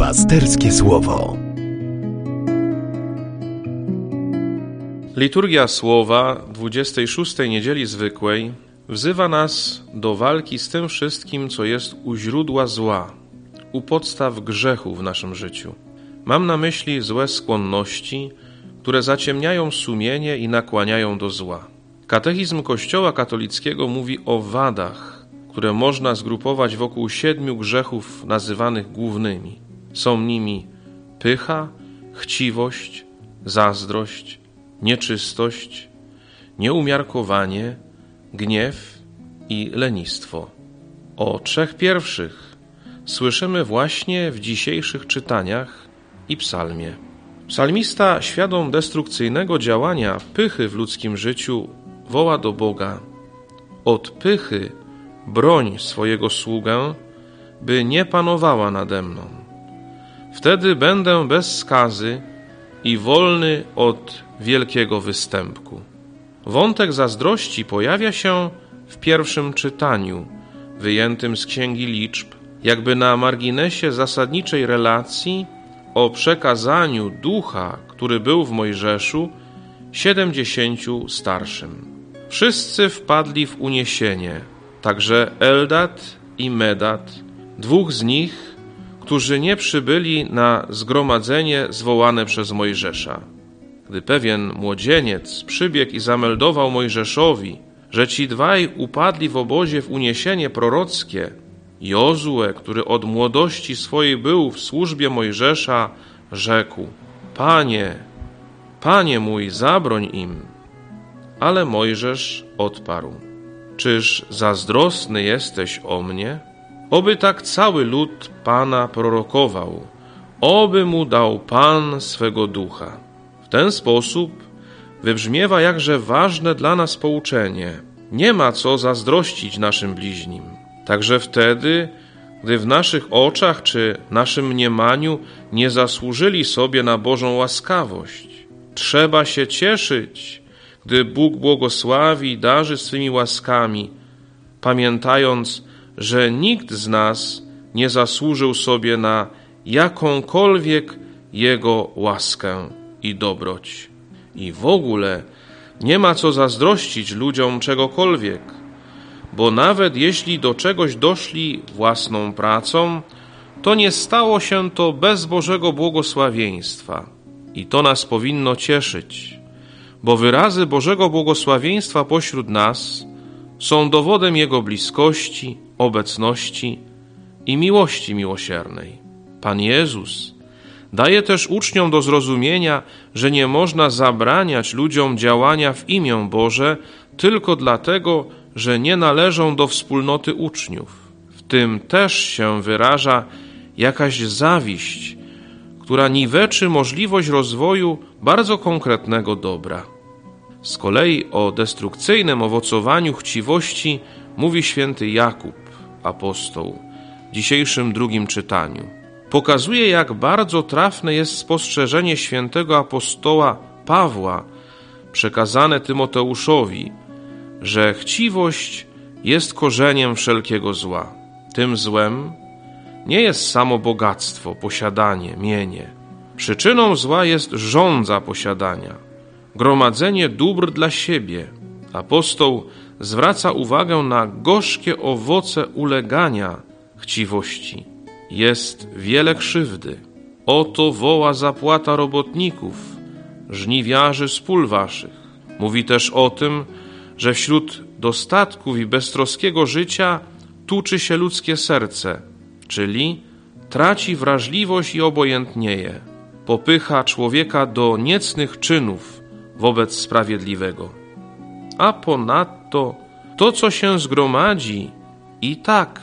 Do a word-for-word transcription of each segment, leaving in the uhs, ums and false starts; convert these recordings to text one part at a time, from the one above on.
Pasterskie Słowo. Liturgia Słowa dwudziestej szóstej Niedzieli Zwykłej wzywa nas do walki z tym wszystkim, co jest u źródła zła, u podstaw grzechu w naszym życiu. Mam na myśli złe skłonności, które zaciemniają sumienie i nakłaniają do zła. Katechizm Kościoła katolickiego mówi o wadach, które można zgrupować wokół siedmiu grzechów nazywanych głównymi. Są nimi pycha, chciwość, zazdrość, nieczystość, nieumiarkowanie, gniew i lenistwo. O trzech pierwszych słyszymy właśnie w dzisiejszych czytaniach i psalmie. Psalmista, świadom destrukcyjnego działania pychy w ludzkim życiu, woła do Boga: od pychy broń swojego sługę, by nie panowała nade mną. Wtedy będę bez skazy i wolny od wielkiego występku. Wątek zazdrości pojawia się w pierwszym czytaniu, wyjętym z Księgi Liczb, jakby na marginesie zasadniczej relacji o przekazaniu ducha, który był w Mojżeszu, siedemdziesięciu starszym. Wszyscy wpadli w uniesienie, także Eldad i Medad, dwóch z nich, którzy nie przybyli na zgromadzenie zwołane przez Mojżesza. Gdy pewien młodzieniec przybiegł i zameldował Mojżeszowi, że ci dwaj upadli w obozie w uniesienie prorockie, Jozue, który od młodości swojej był w służbie Mojżesza, rzekł: Panie, Panie mój, zabroń im. Ale Mojżesz odparł: Czyż zazdrosny jesteś o mnie? Oby tak cały lud Pana prorokował, oby mu dał Pan swego ducha. W ten sposób wybrzmiewa jakże ważne dla nas pouczenie. Nie ma co zazdrościć naszym bliźnim. Także wtedy, gdy w naszych oczach czy naszym mniemaniu nie zasłużyli sobie na Bożą łaskawość. Trzeba się cieszyć, gdy Bóg błogosławi i darzy swymi łaskami, pamiętając, że nikt z nas nie zasłużył sobie na jakąkolwiek Jego łaskę i dobroć. I w ogóle nie ma co zazdrościć ludziom czegokolwiek, bo nawet jeśli do czegoś doszli własną pracą, to nie stało się to bez Bożego błogosławieństwa. I to nas powinno cieszyć, bo wyrazy Bożego błogosławieństwa pośród nas są dowodem Jego bliskości, obecności i miłości miłosiernej. Pan Jezus daje też uczniom do zrozumienia, że nie można zabraniać ludziom działania w imię Boże tylko dlatego, że nie należą do wspólnoty uczniów. W tym też się wyraża jakaś zawiść, która niweczy możliwość rozwoju bardzo konkretnego dobra. Z kolei o destrukcyjnym owocowaniu chciwości mówi święty Jakub, apostoł, w dzisiejszym drugim czytaniu. Pokazuje, jak bardzo trafne jest spostrzeżenie świętego apostoła Pawła, przekazane Tymoteuszowi, że chciwość jest korzeniem wszelkiego zła. Tym złem nie jest samo bogactwo, posiadanie, mienie. Przyczyną zła jest żądza posiadania, gromadzenie dóbr dla siebie. Apostoł zwraca uwagę na gorzkie owoce ulegania chciwości. Jest wiele krzywdy. Oto woła zapłata robotników, żniwiarzy z pól waszych. Mówi też o tym, że wśród dostatków i beztroskiego życia tuczy się ludzkie serce, czyli traci wrażliwość i obojętnieje. Popycha człowieka do niecnych czynów wobec sprawiedliwego. A ponadto to, co się zgromadzi, i tak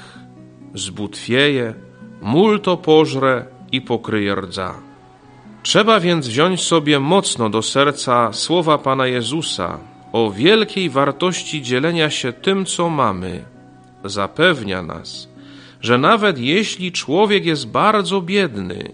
zbutwieje, mól to pożre i pokryje rdza. Trzeba więc wziąć sobie mocno do serca słowa Pana Jezusa o wielkiej wartości dzielenia się tym, co mamy. Zapewnia nas, że nawet jeśli człowiek jest bardzo biedny,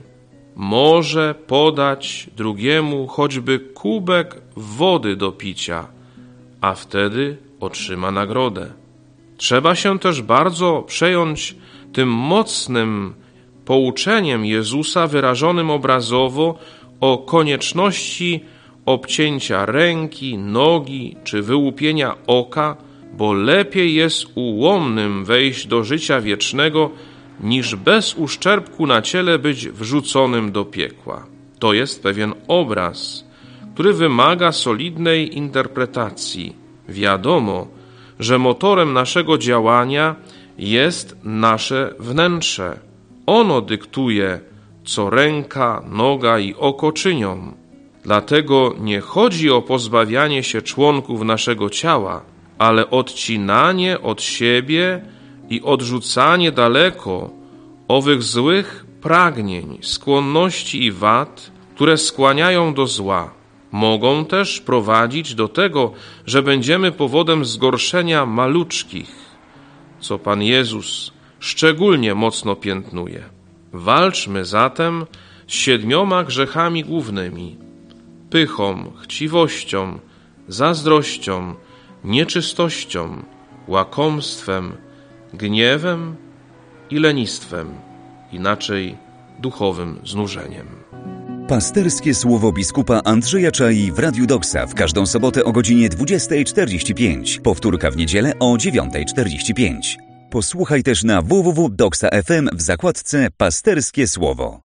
może podać drugiemu choćby kubek wody do picia, a wtedy otrzyma nagrodę. Trzeba się też bardzo przejąć tym mocnym pouczeniem Jezusa wyrażonym obrazowo o konieczności obcięcia ręki, nogi czy wyłupienia oka, bo lepiej jest ułomnym wejść do życia wiecznego, niż bez uszczerbku na ciele być wrzuconym do piekła. To jest pewien obraz, który wymaga solidnej interpretacji. Wiadomo, że motorem naszego działania jest nasze wnętrze. Ono dyktuje, co ręka, noga i oko czynią. Dlatego nie chodzi o pozbawianie się członków naszego ciała, ale odcinanie od siebie i odrzucanie daleko owych złych pragnień, skłonności i wad, które skłaniają do zła. Mogą też prowadzić do tego, że będziemy powodem zgorszenia maluczkich, co Pan Jezus szczególnie mocno piętnuje. Walczmy zatem z siedmioma grzechami głównymi: pychą, chciwością, zazdrością, nieczystością, łakomstwem, gniewem i lenistwem, inaczej duchowym znużeniem. Pasterskie słowo biskupa Andrzeja Czai w Radiu Doksa w każdą sobotę o godzinie dwudziestej czterdzieści pięć. Powtórka w niedzielę o dziewiątej czterdzieści pięć. Posłuchaj też na w w w kropka doksa kropka f m w zakładce Pasterskie Słowo.